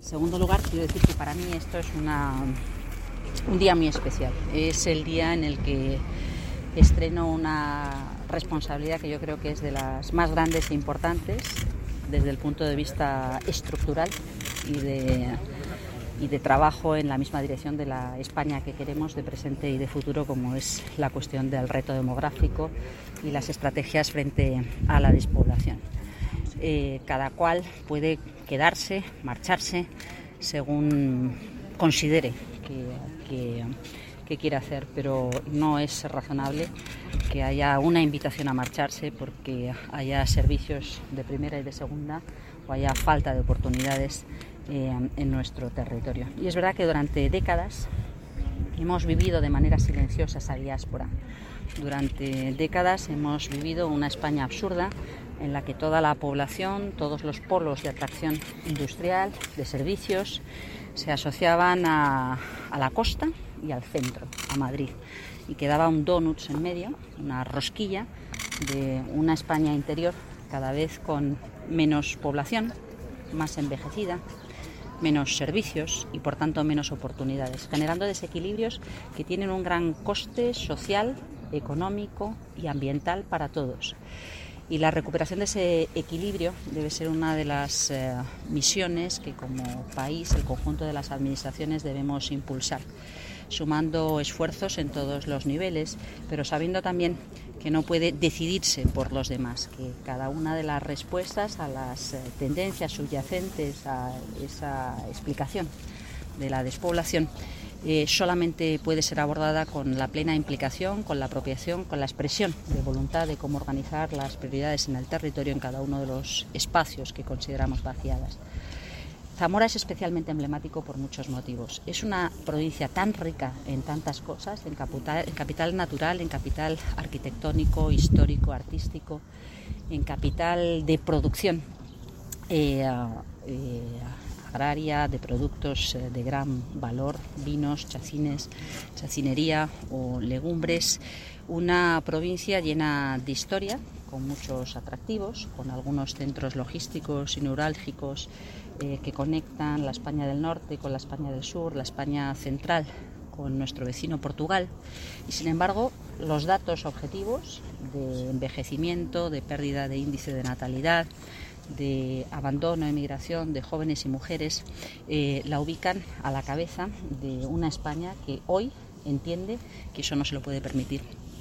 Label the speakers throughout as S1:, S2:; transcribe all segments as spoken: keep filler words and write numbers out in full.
S1: En segundo lugar, quiero decir que para mí esto es una, un día muy especial. Es el día en el que estreno una responsabilidad que yo creo que es de las más grandes e importantes desde el punto de vista estructural y de, y de trabajo en la misma dirección de la España que queremos de presente y de futuro, como es la cuestión del reto demográfico y las estrategias frente a la despoblación. Eh, cada cual puede quedarse, marcharse, según considere que, que, que quiere hacer, pero no es razonable que haya una invitación a marcharse porque haya servicios de primera y de segunda o haya falta de oportunidades eh, en nuestro territorio. Y es verdad que durante décadas hemos vivido de manera silenciosa esa diáspora. Durante décadas hemos vivido una España absurda en la que toda la población, todos los polos de atracción industrial, de servicios, se asociaban a, a la costa y al centro, a Madrid. Y quedaba un donuts en medio, una rosquilla de una España interior cada vez con menos población, más envejecida, menos servicios y por tanto menos oportunidades, generando desequilibrios que tienen un gran coste social, económico y ambiental para todos. Y la recuperación de ese equilibrio debe ser una de las eh, misiones que como país, el conjunto de las administraciones debemos impulsar, sumando esfuerzos en todos los niveles, pero sabiendo también que no puede decidirse por los demás, que cada una de las respuestas a las eh, tendencias subyacentes a esa explicación de la despoblación Eh, solamente puede ser abordada con la plena implicación, con la apropiación, con la expresión de voluntad de cómo organizar las prioridades en el territorio en cada uno de los espacios que consideramos vaciadas. Zamora es especialmente emblemático por muchos motivos. Es una provincia tan rica en tantas cosas, en capital, en capital natural, en capital arquitectónico, histórico, artístico, en capital de producción eh, eh, agraria, de productos de gran valor, vinos, chacines, chacinería o legumbres. Una provincia llena de historia, con muchos atractivos, con algunos centros logísticos y neurálgicos eh, que conectan la España del norte con la España del sur, la España central con nuestro vecino Portugal. Y sin embargo, los datos objetivos de envejecimiento, de pérdida de índice de natalidad, de abandono, emigración de jóvenes y mujeres, eh, la ubican a la cabeza de una España que hoy entiende que eso no se lo puede permitir.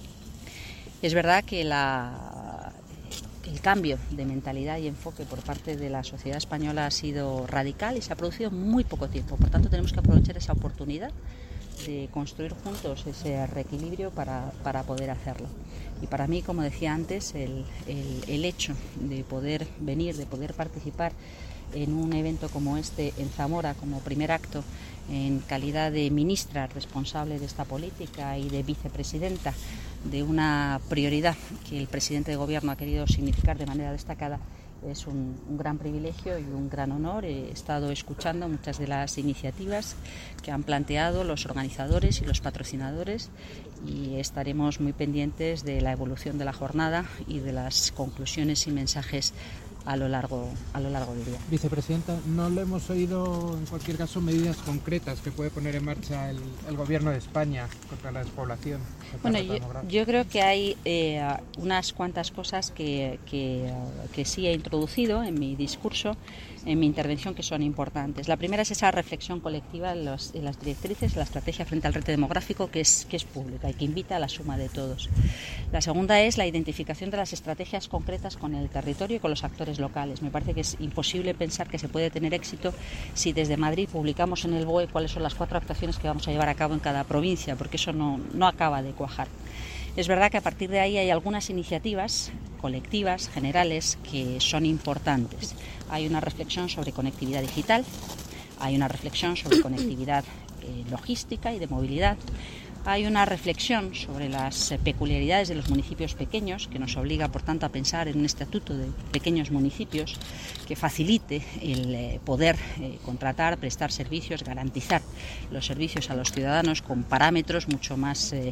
S1: Es verdad que la, el cambio de mentalidad y enfoque por parte de la sociedad española ha sido radical y se ha producido en muy poco tiempo. Por tanto, tenemos que aprovechar esa oportunidad de construir juntos ese reequilibrio para, para poder hacerlo. Y para mí, como decía antes, el, el, el hecho de poder venir, de poder participar en un evento como este en Zamora, como primer acto, en calidad de ministra responsable de esta política y de vicepresidenta de una prioridad que el presidente de gobierno ha querido significar de manera destacada, es un, un gran privilegio y un gran honor. He estado escuchando muchas de las iniciativas que han planteado los organizadores y los patrocinadores y estaremos muy pendientes de la evolución de la jornada y de las conclusiones y mensajes a lo largo a lo largo del día.
S2: Vicepresidenta, no le hemos oído en cualquier caso medidas concretas que puede poner en marcha el, el gobierno de España contra la despoblación.
S1: Bueno, yo, yo creo que hay eh, unas cuantas cosas que, que, que sí he introducido en mi discurso, en mi intervención, que son importantes. La primera es esa reflexión colectiva en, los, en las directrices, la estrategia frente al reto demográfico, que es, que es pública y que invita a la suma de todos. La segunda es la identificación de las estrategias concretas con el territorio y con los actores locales. Me parece que es imposible pensar que se puede tener éxito si desde Madrid publicamos en el B O E cuáles son las cuatro actuaciones que vamos a llevar a cabo en cada provincia, porque eso no, no acaba de cuajar. Es verdad que a partir de ahí hay algunas iniciativas colectivas, generales, que son importantes. Hay una reflexión sobre conectividad digital, hay una reflexión sobre conectividad eh, logística y de movilidad. Hay una reflexión sobre las peculiaridades de los municipios pequeños, que nos obliga, por tanto, a pensar en un estatuto de pequeños municipios que facilite el poder eh, contratar, prestar servicios, garantizar los servicios a los ciudadanos con parámetros mucho más eh,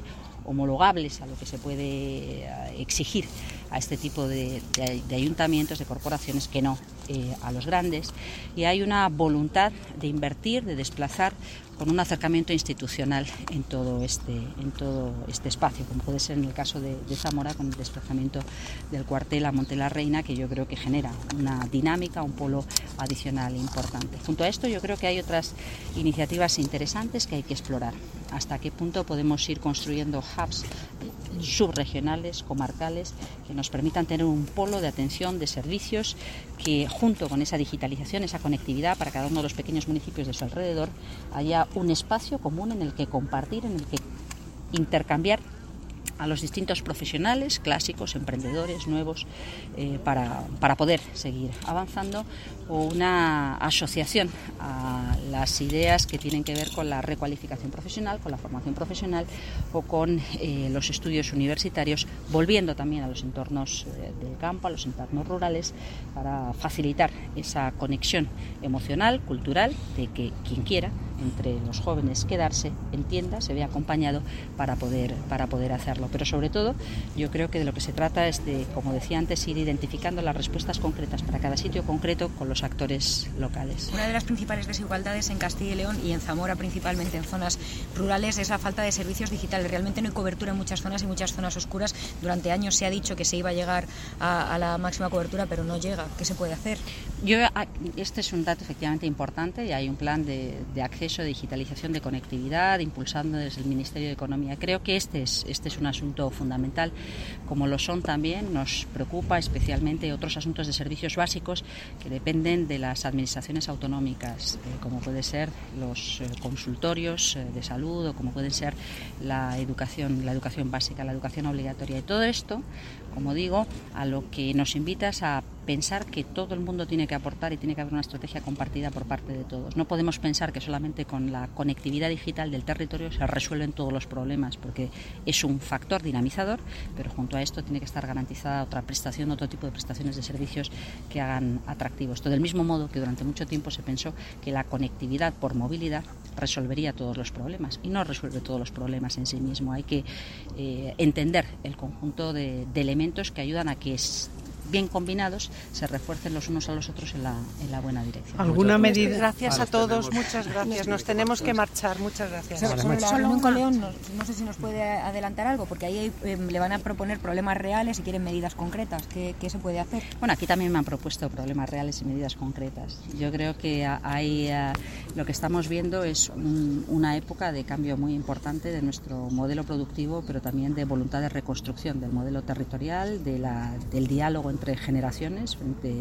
S1: homologables a lo que se puede exigir a este tipo de, de, de ayuntamientos, de corporaciones, que no eh, a los grandes. Y hay una voluntad de invertir, de desplazar, con un acercamiento institucional en todo este, en todo este espacio, como puede ser en el caso de, de Zamora, con el desplazamiento del cuartel a Monte la Reina, que yo creo que genera una dinámica, un polo adicional importante. Junto a esto, yo creo que hay otras iniciativas interesantes que hay que explorar. Hasta qué punto podemos ir construyendo hubs subregionales, comarcales, que nos permitan tener un polo de atención de servicios que, junto con esa digitalización, esa conectividad para cada uno de los pequeños municipios de su alrededor, haya un espacio común en el que compartir, en el que intercambiar a los distintos profesionales, clásicos, emprendedores, nuevos, eh, para, para poder seguir avanzando, o una asociación a las ideas que tienen que ver con la recualificación profesional, con la formación profesional o con eh, los estudios universitarios, volviendo también a los entornos eh, del campo, a los entornos rurales, para facilitar esa conexión emocional, cultural, de que quien quiera entre los jóvenes quedarse, entienda, se vea acompañado para poder, para poder hacerlo. Pero sobre todo, yo creo que de lo que se trata es de, como decía antes, ir identificando las respuestas concretas para cada sitio concreto con los actores locales.
S3: Una de las principales desigualdades en Castilla y León y en Zamora, principalmente en zonas rurales, es la falta de servicios digitales. Realmente no hay cobertura en muchas zonas y muchas zonas oscuras. Durante años se ha dicho que se iba a llegar a, a la máxima cobertura, pero no llega. ¿Qué se puede hacer?
S1: Yo, este es un dato efectivamente importante y hay un plan de, de acceso, de digitalización, de conectividad, impulsando desde el Ministerio de Economía. Creo que este es, este es un asunto fundamental, como lo son también, nos preocupa especialmente otros asuntos de servicios básicos que dependen de las administraciones autonómicas, eh, como puede ser los eh, consultorios eh, de salud, o como pueden ser la educación, la educación básica, la educación obligatoria. Y todo esto, como digo, a lo que nos invita es a pensar que todo el mundo tiene que aportar y tiene que haber una estrategia compartida por parte de todos. No podemos pensar que solamente con la conectividad digital del territorio se resuelven todos los problemas, porque es un factor dinamizador, pero junto a esto tiene que estar garantizada otra prestación, otro tipo de prestaciones de servicios que hagan atractivo esto. Del mismo modo que durante mucho tiempo se pensó que la conectividad por movilidad resolvería todos los problemas, y no resuelve todos los problemas en sí mismo. Hay que eh, entender el conjunto de, de elementos que ayudan a que es, bien combinados, se refuercen los unos a los otros en la, en la buena dirección.
S4: ¿Alguna medida? Gracias a todos, muchas gracias. Nos tenemos que marchar, muchas gracias.
S3: Sobre, sobre la reunión con León, no, no sé si nos puede adelantar algo, porque ahí eh, le van a proponer problemas reales y quieren medidas concretas. ¿Qué, qué se puede hacer?
S1: Bueno, aquí también me han propuesto problemas reales y medidas concretas. Yo creo que hay, uh, lo que estamos viendo es un, una época de cambio muy importante de nuestro modelo productivo, pero también de voluntad de reconstrucción del modelo territorial, de la, del diálogo entre generaciones frente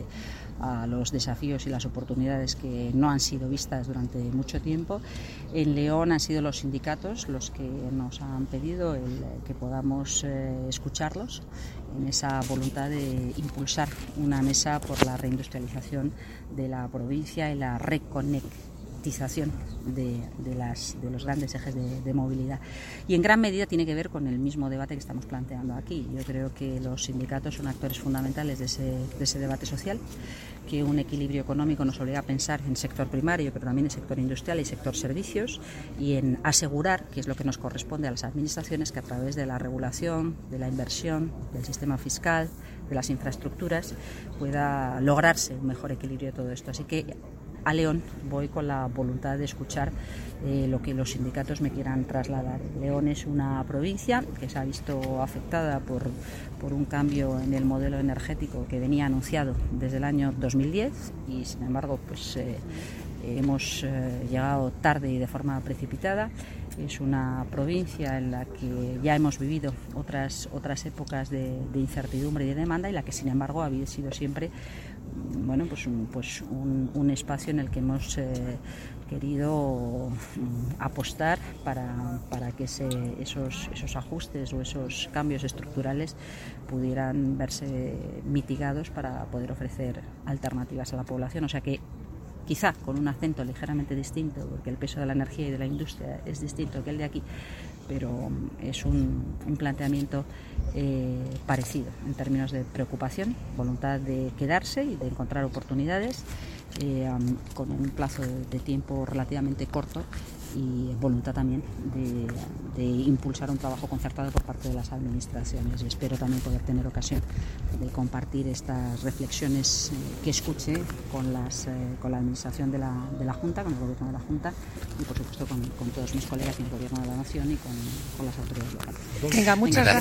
S1: a los desafíos y las oportunidades que no han sido vistas durante mucho tiempo. En León han sido los sindicatos los que nos han pedido el, que podamos eh, escucharlos en esa voluntad de impulsar una mesa por la reindustrialización de la provincia y la reconectividad De, de, las, de los grandes ejes de, de movilidad, y en gran medida tiene que ver con el mismo debate que estamos planteando aquí. Yo creo que los sindicatos son actores fundamentales de ese, de ese debate social, que un equilibrio económico nos obliga a pensar en sector primario, pero también en sector industrial y sector servicios, y en asegurar, que es lo que nos corresponde a las administraciones, que a través de la regulación, de la inversión, del sistema fiscal, de las infraestructuras, pueda lograrse un mejor equilibrio de todo esto. Así que a León voy con la voluntad de escuchar eh, lo que los sindicatos me quieran trasladar. León es una provincia que se ha visto afectada por, por un cambio en el modelo energético que venía anunciado desde el año dos mil diez, y sin embargo pues eh, hemos eh, llegado tarde y de forma precipitada. Es una provincia en la que ya hemos vivido otras, otras épocas de, de incertidumbre y de demanda, y la que sin embargo ha sido siempre bueno, pues un, pues un, un espacio en el que hemos eh, querido apostar para, para que se, esos, esos ajustes o esos cambios estructurales pudieran verse mitigados para poder ofrecer alternativas a la población. O sea que quizá con un acento ligeramente distinto, porque el peso de la energía y de la industria es distinto que el de aquí, pero es un, un planteamiento eh, parecido en términos de preocupación, voluntad de quedarse y de encontrar oportunidades eh, um, con un plazo de, de tiempo relativamente corto, y voluntad también de, de impulsar un trabajo concertado por parte de las administraciones. Y espero también poder tener ocasión de compartir estas reflexiones eh, que escuché con, las, eh, con la administración de la, de la Junta, con el gobierno de la Junta y por supuesto con, con todos mis colegas en el gobierno de la Nación y con, con las autoridades locales.
S4: Venga, muchas gracias.